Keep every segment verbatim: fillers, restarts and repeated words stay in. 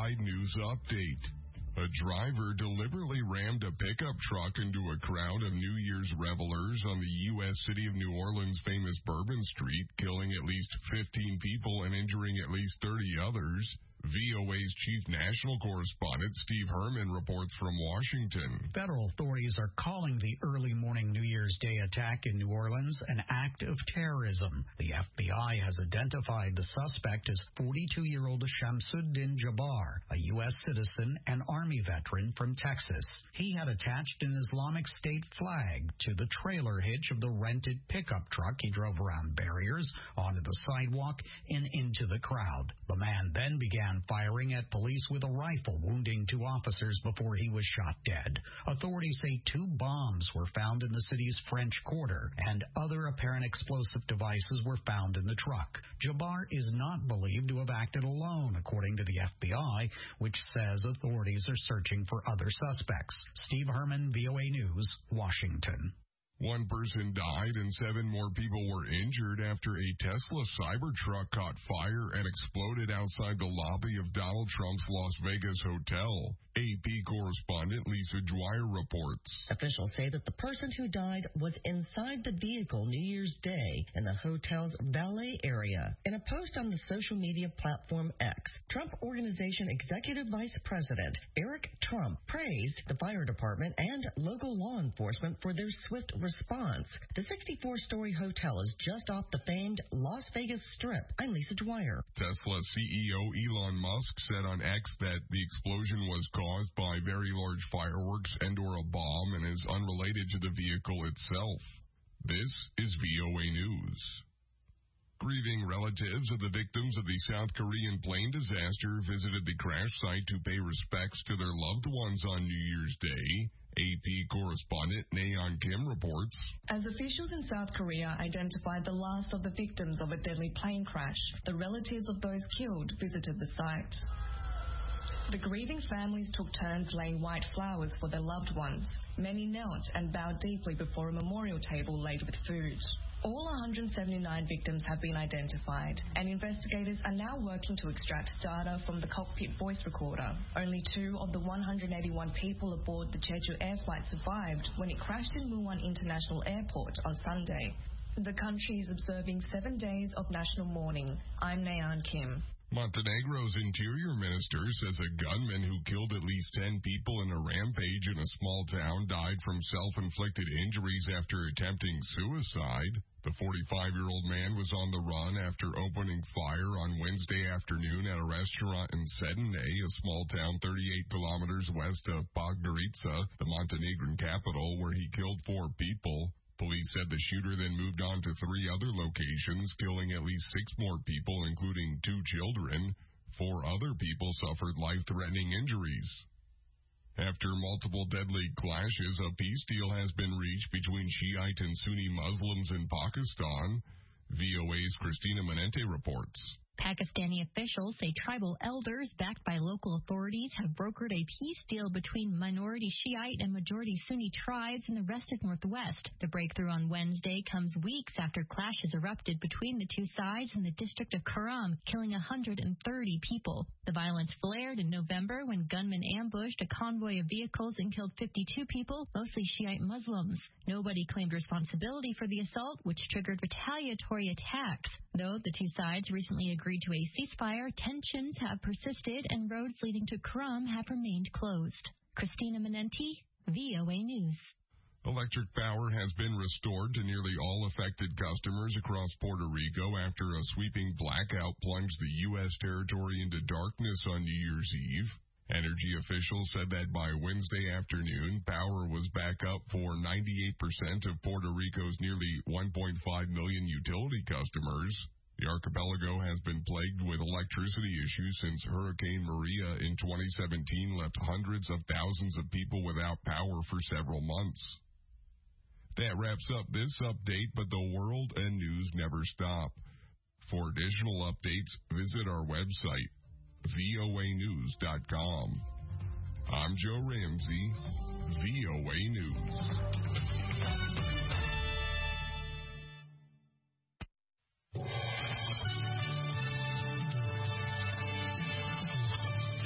Side News Update. A driver deliberately rammed a pickup truck into a crowd of New Year's revelers on the U S city of New Orleans' famous Bourbon Street, killing at least fifteen people and injuring at least thirty others. V O A's chief national correspondent Steve Herman reports from Washington. Federal authorities are calling the early morning New Year's Day attack in New Orleans an act of terrorism. The F B I has identified the suspect as forty-two-year-old Shamsuddin Jabbar, a U S citizen and Army veteran from Texas. He had attached an Islamic State flag to the trailer hitch of the rented pickup truck he drove around barriers, onto the sidewalk, and into the crowd. The man then began firing at police with a rifle, wounding two officers before he was shot dead. Authorities say two bombs were found in the city's French Quarter, and other apparent explosive devices were found in the truck. Jabbar is not believed to have acted alone, according to the F B I, which says authorities are searching for other suspects. Steve Herman, V O A News, Washington. One person died and seven more people were injured after a Tesla Cybertruck caught fire and exploded outside the lobby of Donald Trump's Las Vegas hotel. A P correspondent Lisa Dwyer reports. Officials say that the person who died was inside the vehicle New Year's Day in the hotel's valet area. In a post on the social media platform X, Trump Organization Executive Vice President Eric Trump praised the fire department and local law enforcement for their swift response. The sixty-four-story hotel is just off the famed Las Vegas Strip. I'm Lisa Dwyer. Tesla C E O Elon Musk said on X that the explosion was caused by very large fireworks and or a bomb and is unrelated to the vehicle itself. This is V O A News. Grieving relatives of the victims of the South Korean plane disaster visited the crash site to pay respects to their loved ones on New Year's Day. A P correspondent Nayeon Kim reports. As officials in South Korea identified the last of the victims of a deadly plane crash, the relatives of those killed visited the site. The grieving families took turns laying white flowers for their loved ones. Many knelt and bowed deeply before a memorial table laid with food. All one hundred seventy-nine victims have been identified, and investigators are now working to extract data from the cockpit voice recorder. Only two of the one hundred eighty-one people aboard the Jeju Air flight survived when it crashed in Muwon International Airport on Sunday. The country is observing seven days of national mourning. I'm Nayeon Kim. Montenegro's interior minister says a gunman who killed at least ten people in a rampage in a small town died from self-inflicted injuries after attempting suicide. The forty-five-year-old man was on the run after opening fire on Wednesday afternoon at a restaurant in Sedene, a small town thirty-eight kilometers west of Podgorica, the Montenegrin capital, where he killed four people. Police said the shooter then moved on to three other locations, killing at least six more people, including two children. Four other people suffered life-threatening injuries. After multiple deadly clashes, a peace deal has been reached between Shiite and Sunni Muslims in Pakistan. V O A's Christina Manente reports. Pakistani officials say tribal elders, backed by local authorities, have brokered a peace deal between minority Shiite and majority Sunni tribes in the rest of Northwest. The breakthrough on Wednesday comes weeks after clashes erupted between the two sides in the district of Kuram, killing one hundred thirty people. The violence flared in November when gunmen ambushed a convoy of vehicles and killed fifty-two people, mostly Shiite Muslims. Nobody claimed responsibility for the assault, which triggered retaliatory attacks. Though the two sides recently agreed to a ceasefire, tensions have persisted and roads leading to Kuram have remained closed. Christina Manenti, V O A News. Electric power has been restored to nearly all affected customers across Puerto Rico after a sweeping blackout plunged the U S territory into darkness on New Year's Eve. Energy officials said that by Wednesday afternoon, power was back up for ninety-eight percent of Puerto Rico's nearly one point five million utility customers. The archipelago has been plagued with electricity issues since Hurricane Maria in twenty seventeen left hundreds of thousands of people without power for several months. That wraps up this update, but the world and news never stop. For additional updates, visit our website, V O A news dot com. I'm Joe Ramsey, V O A News.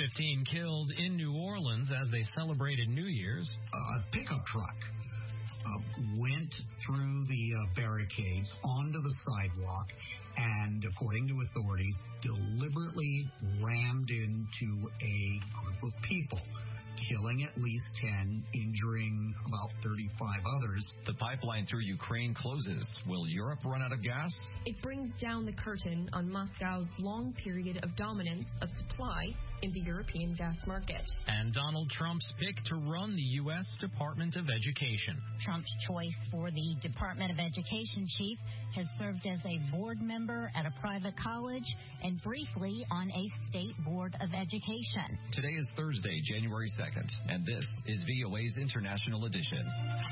fifteen killed in New Orleans as they celebrated New Year's. A pickup truck uh, went through the uh, barricades onto the sidewalk and, according to authorities, deliberately rammed into a group of people, killing at least ten, injuring about thirty-five others. The pipeline through Ukraine closes. Will Europe run out of gas? It brings down the curtain on Moscow's long period of dominance of supply in the European gas market. And Donald Trump's pick to run the U S Department of Education. Trump's choice for the Department of Education chief has served as a board member at a private college and briefly on a state board of education. Today is Thursday, January second, and this is V O A's International Edition.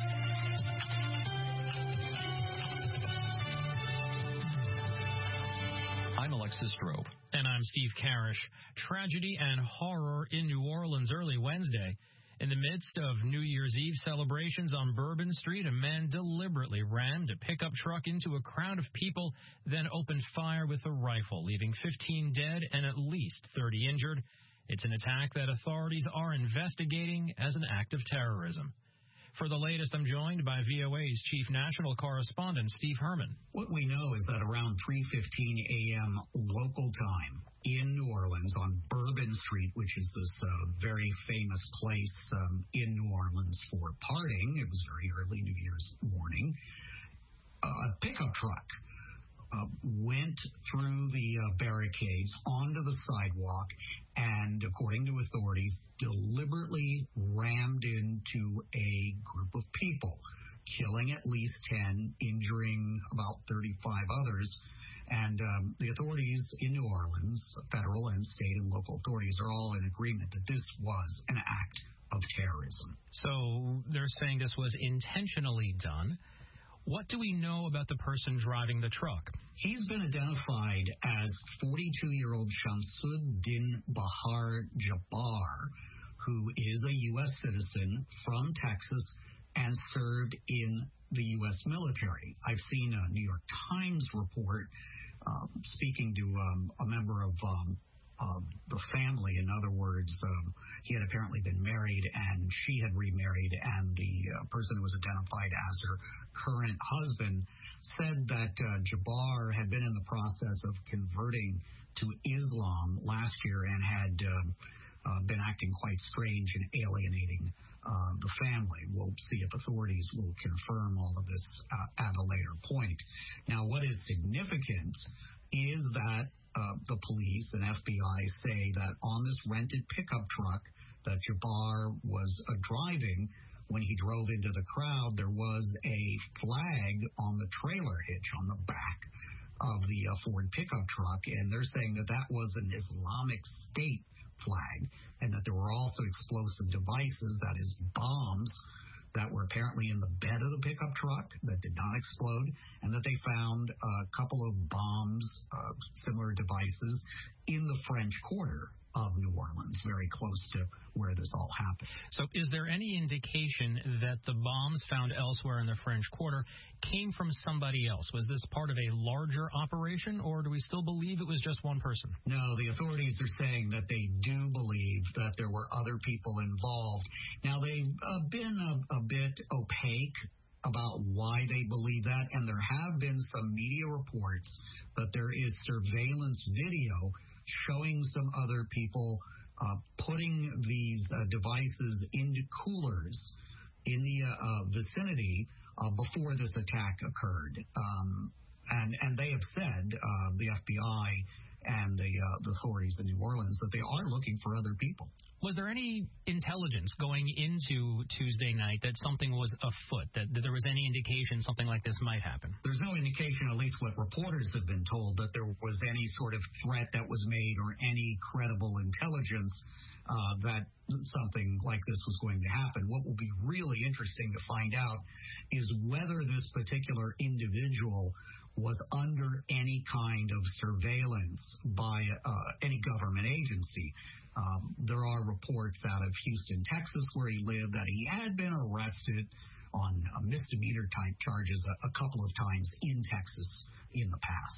I'm Alexis Strobe. And I'm Steve Karish. Tragedy and horror in New Orleans early Wednesday. In the midst of New Year's Eve celebrations on Bourbon Street, a man deliberately rammed a pickup truck into a crowd of people, then opened fire with a rifle, leaving fifteen dead and at least thirty injured. It's an attack that authorities are investigating as an act of terrorism. For the latest, I'm joined by V O A's Chief National Correspondent, Steve Herman. What we know is that around three fifteen a.m. local time in New Orleans on Bourbon Street, which is this uh, very famous place um, in New Orleans for partying, it was very early New Year's morning, a pickup truck Uh, went through the uh, barricades onto the sidewalk and, according to authorities, deliberately rammed into a group of people, killing at least ten, injuring about thirty-five others. And um, the authorities in New Orleans, federal and state and local authorities, are all in agreement that this was an act of terrorism. So they're saying this was intentionally done. What do we know about the person driving the truck? He's been identified as forty-two-year-old Shamsuddin Bahar Jabbar, who is a U S citizen from Texas and served in the U S military. I've seen a New York Times report um, speaking to um, a member of um, Uh, the family. In other words, um, he had apparently been married and she had remarried, and the uh, person who was identified as her current husband said that uh, Jabbar had been in the process of converting to Islam last year and had um, uh, been acting quite strange and alienating uh, the family. We'll see if authorities will confirm all of this uh, at a later point. Now, what is significant is that Uh, the police and F B I say that on this rented pickup truck that Jabbar was uh, driving, when he drove into the crowd, there was a flag on the trailer hitch on the back of the uh, Ford pickup truck, and they're saying that that was an Islamic State flag, and that there were also explosive devices, that is bombs, that were apparently in the bed of the pickup truck that did not explode, and that they found a couple of bombs, uh, similar devices, in the French Quarter of New Orleans, very close to where this all happened. So is there any indication that the bombs found elsewhere in the French Quarter came from somebody else? Was this part of a larger operation, or do we still believe it was just one person? No, the authorities are saying that they do believe that there were other people involved. Now, they've uh, been a, a bit opaque about why they believe that, and there have been some media reports that there is surveillance video showing some other people uh, putting these uh, devices into coolers in the uh, uh, vicinity uh, before this attack occurred. Um, and, and they have said, uh, the F B I and the, uh, the authorities in New Orleans, that they are looking for other people. Was there any intelligence going into Tuesday night that something was afoot, that, that there was any indication something like this might happen? There's no indication, at least what reporters have been told, that there was any sort of threat that was made or any credible intelligence uh, that something like this was going to happen. What will be really interesting to find out is whether this particular individual was under any kind of surveillance by uh, any government agency. Um, there are reports out of Houston, Texas, where he lived, that he had been arrested on uh, misdemeanor type charges a, a couple of times in Texas in the past.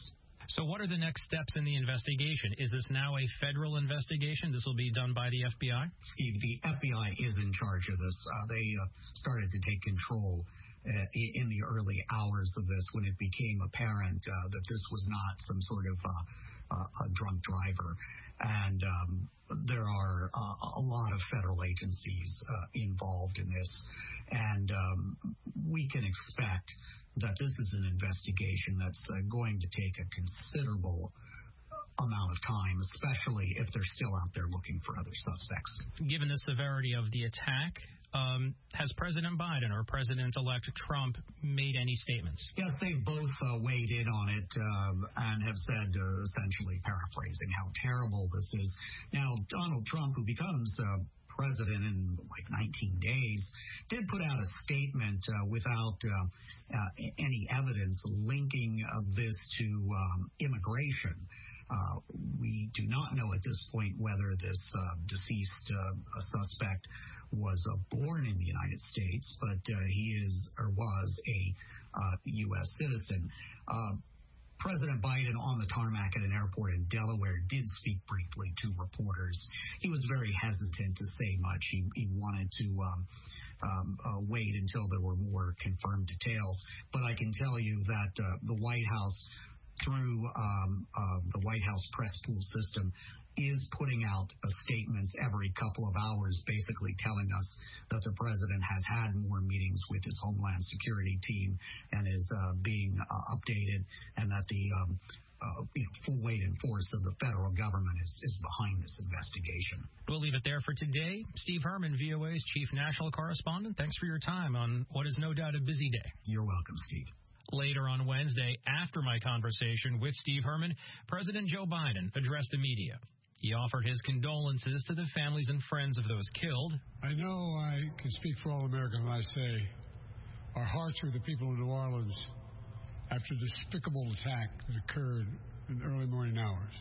So what are the next steps in the investigation? Is this now a federal investigation? This will be done by the F B I? Steve, the F B I is in charge of this. Uh, they uh, started to take control uh, in the early hours of this when it became apparent uh, that this was not some sort of uh, uh, a drunk driver. And um, there are uh, a lot of federal agencies uh, involved in this. And um, we can expect that this is an investigation that's uh, going to take a considerable amount of time, especially if they're still out there looking for other suspects. Given the severity of the attack, um, has President Biden or President-elect Trump made any statements? Yes, they've both uh, weighed in on it um, and have said, uh, essentially paraphrasing, how terrible this is. Now, Donald Trump, who becomes uh, president in like nineteen days, did put out a statement uh, without uh, uh, any evidence linking uh, this to um, immigration. Uh, we do not know at this point whether this uh, deceased uh, suspect was uh, born in the United States, but uh, he is or was a uh, U S citizen. Uh, President Biden on the tarmac at an airport in Delaware did speak briefly to reporters. He was very hesitant to say much. He, he wanted to um, um, uh, wait until there were more confirmed details. But I can tell you that uh, the White House, through um, uh, the White House press pool system, is putting out uh, statements every couple of hours, basically telling us that the president has had more meetings with his Homeland Security team and is uh, being uh, updated, and that the um, uh, you know, full weight and force of the federal government is, is behind this investigation. We'll leave it there for today. Steve Herman, V O A's chief national correspondent, thanks for your time on what is no doubt a busy day. You're welcome, Steve. Later on Wednesday, after my conversation with Steve Herman, President Joe Biden addressed the media. He offered his condolences to the families and friends of those killed. I know I can speak for all Americans when I say our hearts are with the people of New Orleans after the despicable attack that occurred in the early morning hours.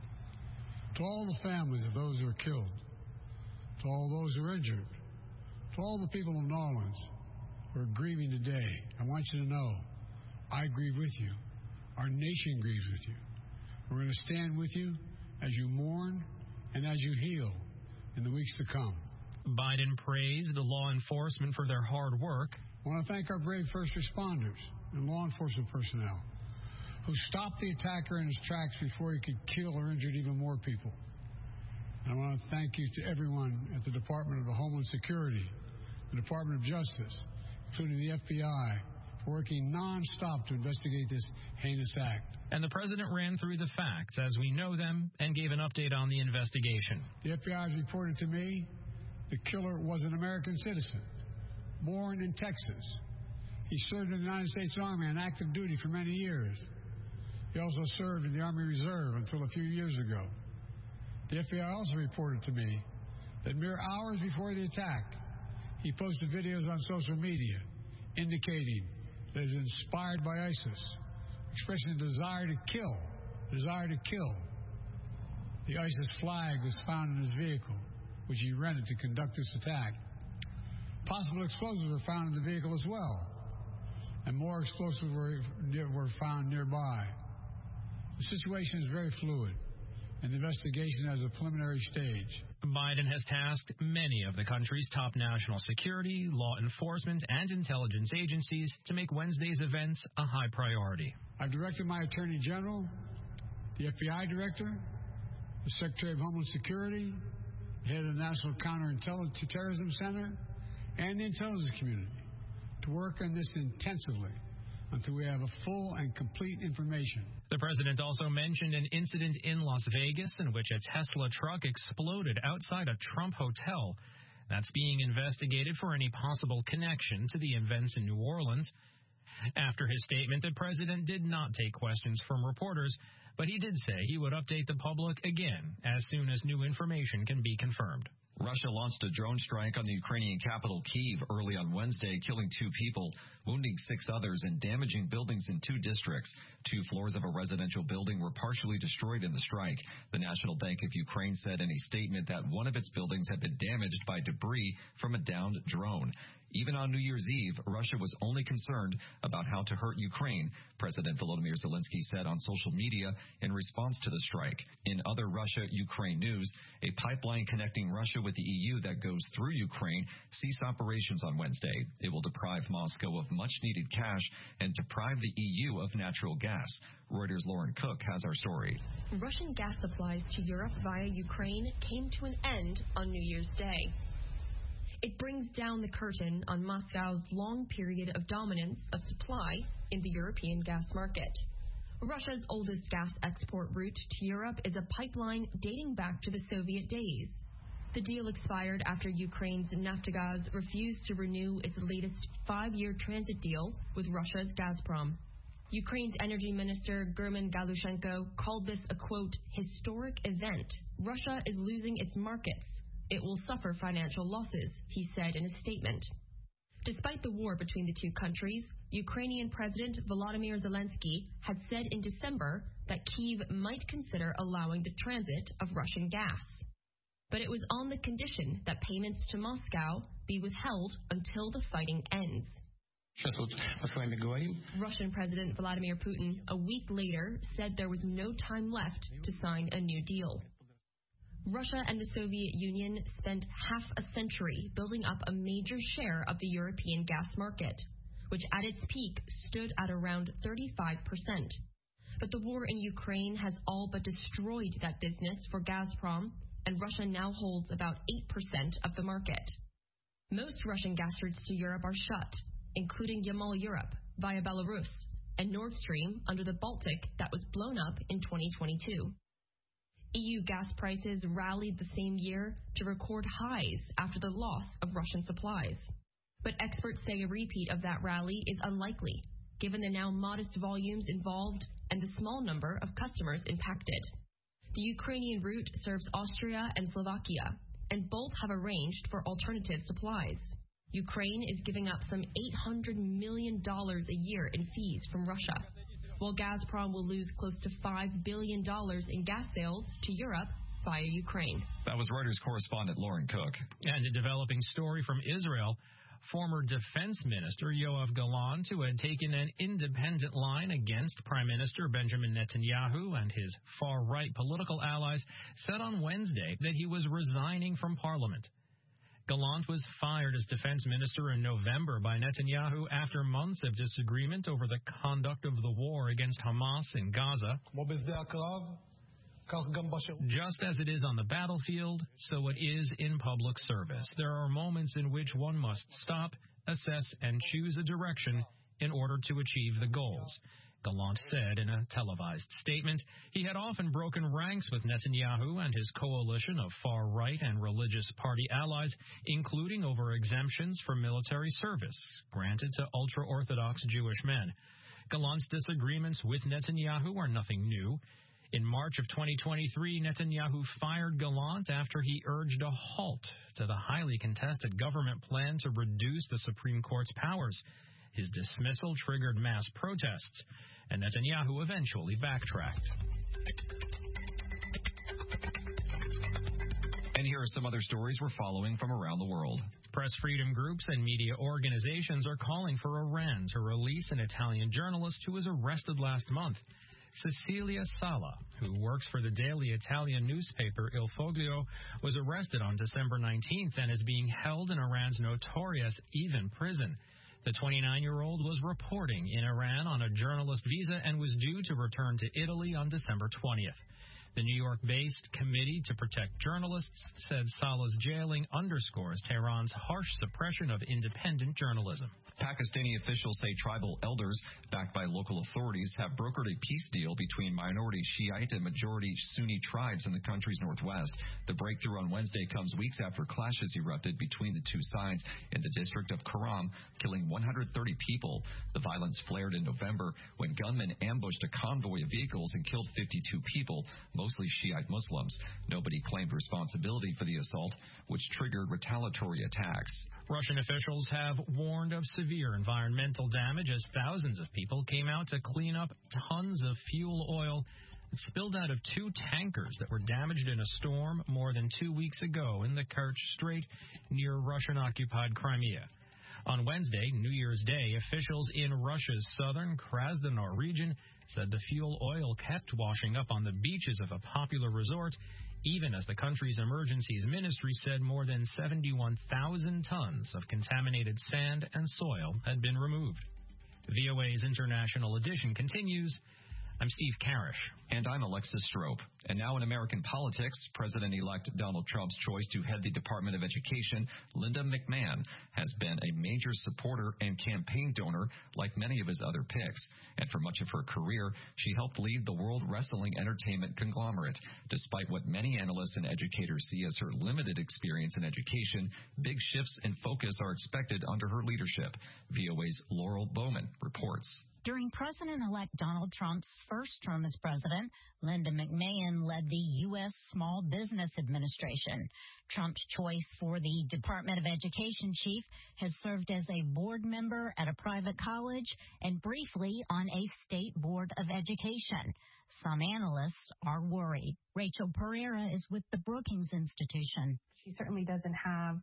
To all the families of those who were killed, to all those who were injured, to all the people of New Orleans who are grieving today, I want you to know I grieve with you. Our nation grieves with you. We're going to stand with you as you mourn and as you heal in the weeks to come. Biden praised the law enforcement for their hard work. I want to thank our brave first responders and law enforcement personnel who stopped the attacker in his tracks before he could kill or injure even more people. And I want to thank you to everyone at the Department of Homeland Security, the Department of Justice, including the F B I, for working nonstop to investigate this heinous act. And the president ran through the facts as we know them and gave an update on the investigation. The F B I has reported to me the killer was an American citizen, born in Texas. He served in the United States Army on active duty for many years. He also served in the Army Reserve until a few years ago. The F B I also reported to me that mere hours before the attack, he posted videos on social media indicating that he was inspired by ISIS, expressing a desire to kill, desire to kill. The ISIS flag was found in his vehicle, which he rented to conduct this attack. Possible explosives were found in the vehicle as well, and more explosives were, were found nearby. The situation is very fluid, and the investigation has a preliminary stage. Biden has tasked many of the country's top national security, law enforcement, and intelligence agencies to make Wednesday's events a high priority. I've directed my Attorney General, the F B I Director, the Secretary of Homeland Security, the head of the National Counterterrorism Center, and the intelligence community to work on this intensively until we have a full and complete information. The president also mentioned an incident in Las Vegas in which a Tesla truck exploded outside a Trump hotel. That's being investigated for any possible connection to the events in New Orleans. After his statement, the president did not take questions from reporters, but he did say he would update the public again as soon as new information can be confirmed. Russia launched a drone strike on the Ukrainian capital, Kyiv, early on Wednesday, killing two people. wounding six others and damaging buildings in two districts. Two floors of a residential building were partially destroyed in the strike. The National Bank of Ukraine said in a statement that one of its buildings had been damaged by debris from a downed drone. Even on New Year's Eve, Russia was only concerned about how to hurt Ukraine, President Volodymyr Zelensky said on social media in response to the strike. In other Russia-Ukraine news, a pipeline connecting Russia with the E U that goes through Ukraine ceased operations on Wednesday. It will deprive Moscow of much-needed cash and deprive the E U of natural gas. Reuters' Lauren Cook has our story. Russian gas supplies to Europe via Ukraine came to an end on New Year's Day. It brings down the curtain on Moscow's long period of dominance of supply in the European gas market. Russia's oldest gas export route to Europe is a pipeline dating back to the Soviet days. The deal expired after Ukraine's Naftogaz refused to renew its latest five-year transit deal with Russia's Gazprom. Ukraine's energy minister German Galushenko called this a, quote, historic event. Russia is losing its markets. It will suffer financial losses, he said in a statement. Despite the war between the two countries, Ukrainian President Volodymyr Zelensky had said in December that Kyiv might consider allowing the transit of Russian gas. But it was on the condition that payments to Moscow be withheld until the fighting ends. Russian President Vladimir Putin, a week later, said there was no time left to sign a new deal. Russia and the Soviet Union spent half a century building up a major share of the European gas market, which at its peak stood at around thirty-five percent. But the war in Ukraine has all but destroyed that business for Gazprom, and Russia now holds about eight percent of the market. Most Russian gas routes to Europe are shut, including Yamal Europe via Belarus and Nord Stream under the Baltic that was blown up in twenty twenty-two. E U gas prices rallied the same year to record highs after the loss of Russian supplies. But experts say a repeat of that rally is unlikely, given the now modest volumes involved and the small number of customers impacted. The Ukrainian route serves Austria and Slovakia, and both have arranged for alternative supplies. Ukraine is giving up some eight hundred million dollars a year in fees from Russia, while Gazprom will lose close to five billion dollars in gas sales to Europe via Ukraine. That was Reuters correspondent Lauren Cook. And a developing story from Israel. Former Defense Minister Yoav Gallant, who had taken an independent line against Prime Minister Benjamin Netanyahu and his far-right political allies, said on Wednesday that he was resigning from Parliament. Gallant was fired as defense minister in November by Netanyahu after months of disagreement over the conduct of the war against Hamas in Gaza. Just as it is on the battlefield, so it is in public service. There are moments in which one must stop, assess, and choose a direction in order to achieve the goals. Gallant said in a televised statement he had often broken ranks with Netanyahu and his coalition of far-right and religious party allies, including over exemptions for military service granted to ultra-Orthodox Jewish men. Gallant's disagreements with Netanyahu are nothing new. In March of twenty twenty-three, Netanyahu fired Gallant after he urged a halt to the highly contested government plan to reduce the Supreme Court's powers. His dismissal triggered mass protests, and Netanyahu eventually backtracked. And here are some other stories we're following from around the world. Press freedom groups and media organizations are calling for Iran to release an Italian journalist who was arrested last month. Cecilia Sala, who works for the daily Italian newspaper Il Foglio, was arrested on December nineteenth and is being held in Iran's notorious Evin prison. The twenty-nine-year-old was reporting in Iran on a journalist visa and was due to return to Italy on December twentieth. The New York-based Committee to Protect Journalists said Salah's jailing underscores Tehran's harsh suppression of independent journalism. Pakistani officials say tribal elders, backed by local authorities, have brokered a peace deal between minority Shiite and majority Sunni tribes in the country's northwest. The breakthrough on Wednesday comes weeks after clashes erupted between the two sides in the district of Karam, killing one hundred thirty people. The violence flared in November when gunmen ambushed a convoy of vehicles and killed fifty-two people, mostly Shiite Muslims. Nobody claimed responsibility for the assault, which triggered retaliatory attacks. Russian officials have warned of severe environmental damage as thousands of people came out to clean up tons of fuel oil that spilled out of two tankers that were damaged in a storm more than two weeks ago in the Kerch Strait near Russian-occupied Crimea. On Wednesday, New Year's Day, officials in Russia's southern Krasnodar region said the fuel oil kept washing up on the beaches of a popular resort, even as the country's emergencies ministry said more than seventy-one thousand tons of contaminated sand and soil had been removed. V O A's International Edition continues. I'm Steve Karish. And I'm Alexis Strope. And now in American politics, President-elect Donald Trump's choice to head the Department of Education, Linda McMahon, has been a major supporter and campaign donor like many of his other picks. And for much of her career, she helped lead the World Wrestling Entertainment conglomerate. Despite what many analysts and educators see as her limited experience in education, big shifts in focus are expected under her leadership. V O A's Laurel Bowman reports. During President-elect Donald Trump's first term as president, Linda McMahon led the U S Small Business Administration. Trump's choice for the Department of Education chief has served as a board member at a private college and briefly on a state board of education. Some analysts are worried. Rachel Pereira is with the Brookings Institution. She certainly doesn't have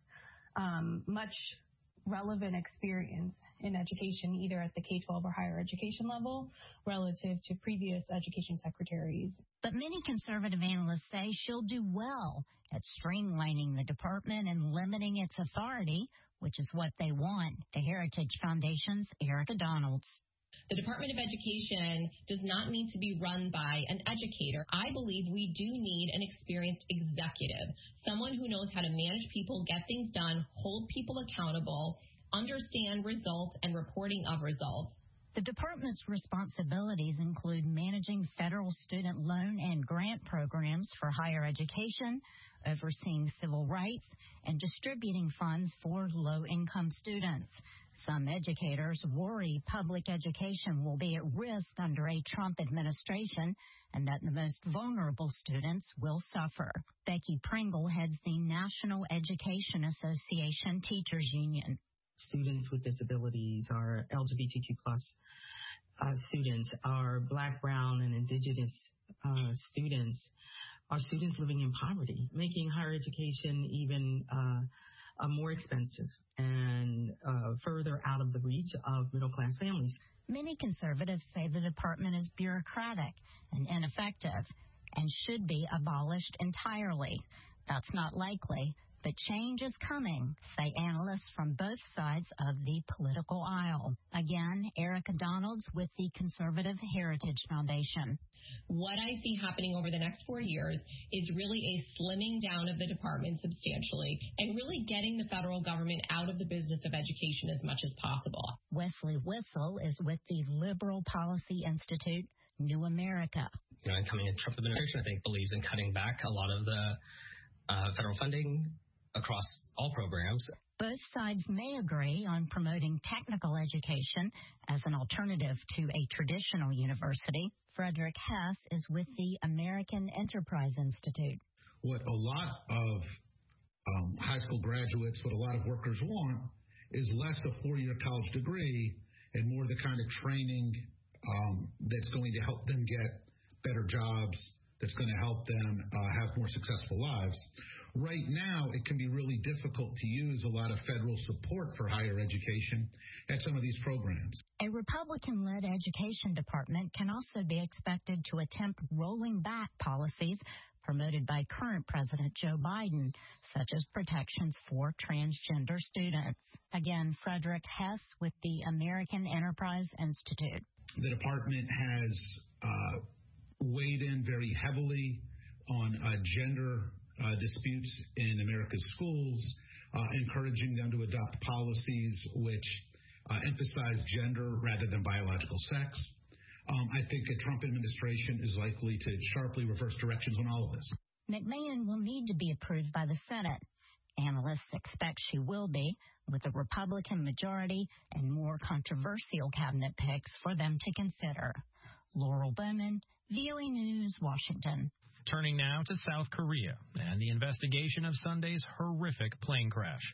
um, much relevant experience in education, either at the K twelve or higher education level, relative to previous education secretaries. But many conservative analysts say she'll do well at streamlining the department and limiting its authority, which is what they want. The Heritage Foundation's Erica Donalds. The Department of Education does not need to be run by an educator. I believe we do need an experienced executive, someone who knows how to manage people, get things done, hold people accountable, understand results and reporting of results. The department's responsibilities include managing federal student loan and grant programs for higher education, overseeing civil rights, and distributing funds for low-income students. Some educators worry public education will be at risk under a Trump administration and that the most vulnerable students will suffer. Becky Pringle heads the National Education Association Teachers Union. Students with disabilities, our L G B T Q plus uh, students, our Black, Brown, and Indigenous uh, students, our students living in poverty, making higher education even uh, uh, more expensive and uh, further out of the reach of middle-class families. Many conservatives say the department is bureaucratic and ineffective and should be abolished entirely. That's not likely, but change is coming, say analysts from both sides of the political aisle. Again, Erica Donalds with the Conservative Heritage Foundation. What I see happening over the next four years is really a slimming down of the department substantially and really getting the federal government out of the business of education as much as possible. Wesley Whistle is with the Liberal Policy Institute, New America. You know, incoming Trump administration, I think, believes in cutting back a lot of the uh, federal funding across all programs. Both sides may agree on promoting technical education as an alternative to a traditional university. Frederick Hess is with the American Enterprise Institute. What a lot of um, high school graduates, what a lot of workers want, is less a four-year college degree and more the kind of training um, that's going to help them get better jobs, that's going to help them uh, have more successful lives. Right now, it can be really difficult to use a lot of federal support for higher education at some of these programs. A Republican-led education department can also be expected to attempt rolling back policies promoted by current President Joe Biden, such as protections for transgender students. Again, Frederick Hess with the American Enterprise Institute. The department has uh, weighed in very heavily on uh, gender Uh, disputes in America's schools, uh, encouraging them to adopt policies which uh, emphasize gender rather than biological sex. Um, I think a Trump administration is likely to sharply reverse directions on all of this. McMahon will need to be approved by the Senate. Analysts expect she will be, with a Republican majority and more controversial cabinet picks for them to consider. Laurel Bowman, V O A News, Washington. Turning now to South Korea and the investigation of Sunday's horrific plane crash.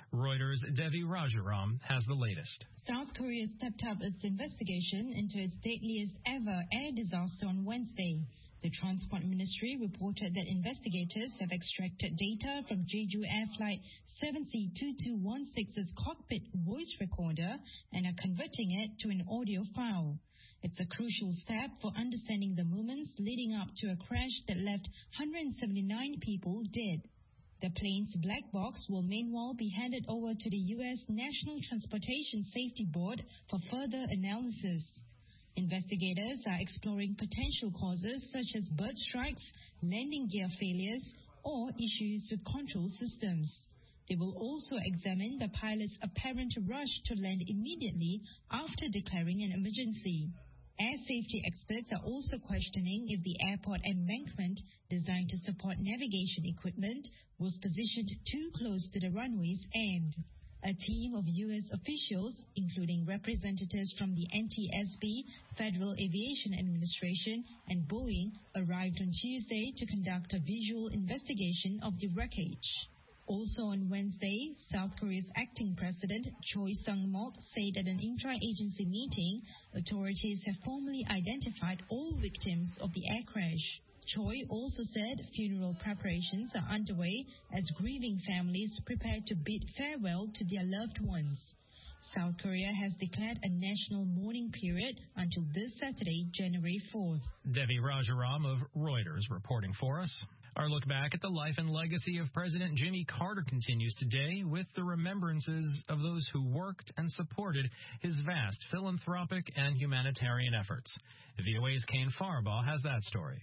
Reuters' Devi Rajaram has the latest. South Korea stepped up its investigation into its deadliest ever air disaster on Wednesday. The Transport Ministry reported that investigators have extracted data from Jeju Air Flight seven C two two one six's cockpit voice recorder and are converting it to an audio file. It's a crucial step for understanding the moments leading up to a crash that left one hundred seventy-nine people dead. The plane's black box will meanwhile be handed over to the U S National Transportation Safety Board for further analysis. Investigators are exploring potential causes such as bird strikes, landing gear failures, or issues with control systems. They will also examine the pilot's apparent rush to land immediately after declaring an emergency. Air safety experts are also questioning if the airport embankment, designed to support navigation equipment, was positioned too close to the runway's end. A team of U S officials, including representatives from the N T S B, Federal Aviation Administration, and Boeing, arrived on Tuesday to conduct a visual investigation of the wreckage. Also on Wednesday, South Korea's acting president, Choi Sung-mok, said at an intra-agency meeting, authorities have formally identified all victims of the air crash. Choi also said funeral preparations are underway as grieving families prepare to bid farewell to their loved ones. South Korea has declared a national mourning period until this Saturday, January fourth. Devi Rajaram of Reuters reporting for us. Our look back at the life and legacy of President Jimmy Carter continues today with the remembrances of those who worked and supported his vast philanthropic and humanitarian efforts. V O A's Kane Farbaugh has that story.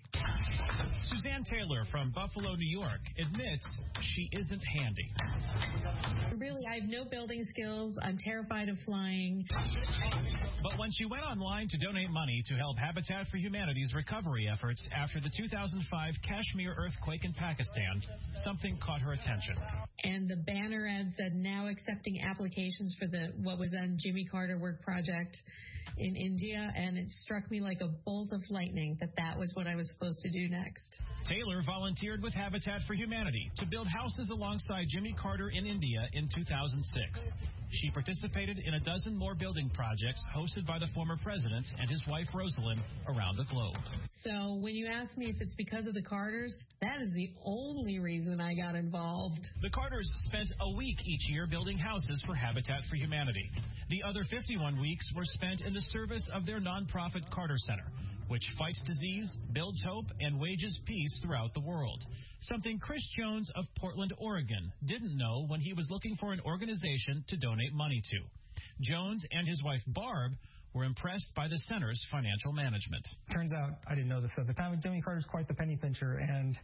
Suzanne Taylor from Buffalo, New York, admits she isn't handy. Really, I have no building skills. I'm terrified of flying. But when she went online to donate money to help Habitat for Humanity's recovery efforts after the two thousand five Kashmir earthquake in Pakistan, something caught her attention. And the banner ad said, now accepting applications for the what was then Jimmy Carter Work Project in India, and it struck me like a bolt of lightning that that was what I was supposed to do next. Taylor volunteered with Habitat for Humanity to build houses alongside Jimmy Carter in India in two thousand six. She participated in a dozen more building projects hosted by the former president and his wife Rosalind around the globe. So when you ask me if it's because of the Carters, that is the only reason I got involved. The Carters spent a week each year building houses for Habitat for Humanity. The other fifty-one weeks were spent in the service of their nonprofit Carter Center, which fights disease, builds hope, and wages peace throughout the world. Something Chris Jones of Portland, Oregon, didn't know when he was looking for an organization to donate money to. Jones and his wife Barb were impressed by the center's financial management. Turns out, I didn't know this at the time, Jimmy Carter's quite the penny pincher, and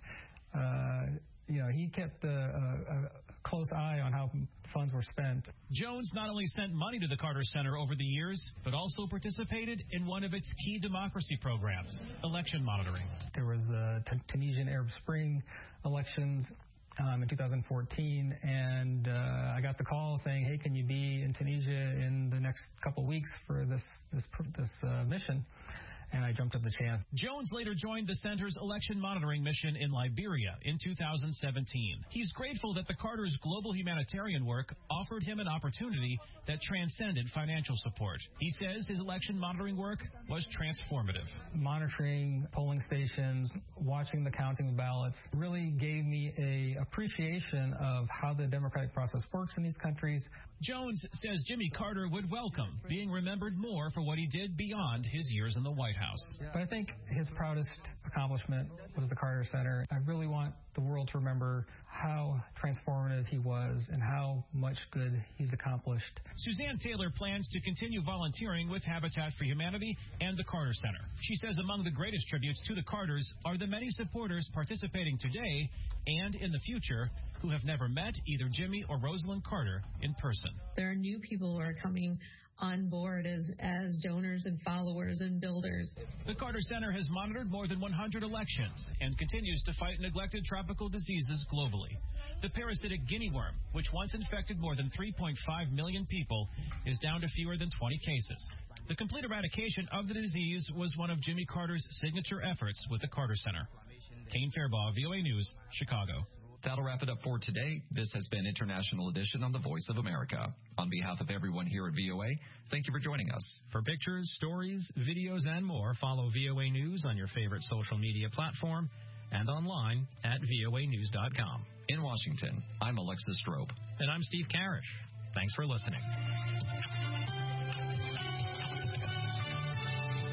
uh, you know, he kept a, a, a close eye on how funds were spent. Jones not only sent money to the Carter Center over the years, but also participated in one of its key democracy programs, election monitoring. There was the T- Tunisian Arab Spring elections um, in two thousand fourteen, and uh, I got the call saying, hey, can you be in Tunisia in the next couple weeks for this, this, this uh, mission? And I jumped at the chance. Jones later joined the center's election monitoring mission in Liberia in two thousand seventeen. He's grateful that the Carter's global humanitarian work offered him an opportunity that transcended financial support. He says his election monitoring work was transformative. Monitoring polling stations, watching the counting of ballots really gave me a appreciation of how the democratic process works in these countries. Jones says Jimmy Carter would welcome being remembered more for what he did beyond his years in the White House. But I think his proudest accomplishment was the Carter Center. I really want the world to remember how transformative he was and how much good he's accomplished. Suzanne Taylor plans to continue volunteering with Habitat for Humanity and the Carter Center. She says among the greatest tributes to the Carters are the many supporters participating today and in the future who have never met either Jimmy or Rosalind Carter in person. There are new people who are coming on board as, as donors and followers and builders. The Carter Center has monitored more than one hundred elections and continues to fight neglected tropical diseases globally. The parasitic guinea worm, which once infected more than three point five million people, is down to fewer than twenty cases. The complete eradication of the disease was one of Jimmy Carter's signature efforts with the Carter Center. Kane Fairbaugh, V O A News, Chicago. That'll wrap it up for today. This has been International Edition on the Voice of America. On behalf of everyone here at V O A, thank you for joining us. For pictures, stories, videos, and more, follow V O A News on your favorite social media platform and online at V O A news dot com. In Washington, I'm Alexis Strope. And I'm Steve Karish. Thanks for listening.